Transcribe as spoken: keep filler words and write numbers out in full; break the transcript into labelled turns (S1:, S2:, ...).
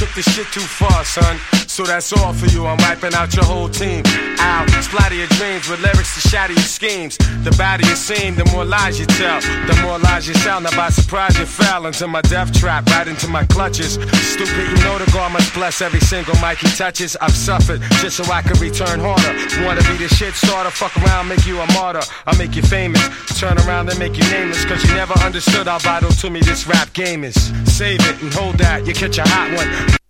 S1: took this shit too far, son. So that's all for you, I'm wiping out your whole team. Out, splatter your dreams with lyrics to shatter your schemes. The badder you seem, the more lies you tell. The more lies you tell, now by surprise you fell into my death trap, right into my clutches. Stupid, you know the God must bless every single mic he touches. I've suffered just so I could return harder. Wanna be the shit starter, fuck around, make you a martyr. I'll make you famous, turn around and make you nameless. Cause you never understood how vital to me this rap game is. Save it and hold that, you catch a hot one.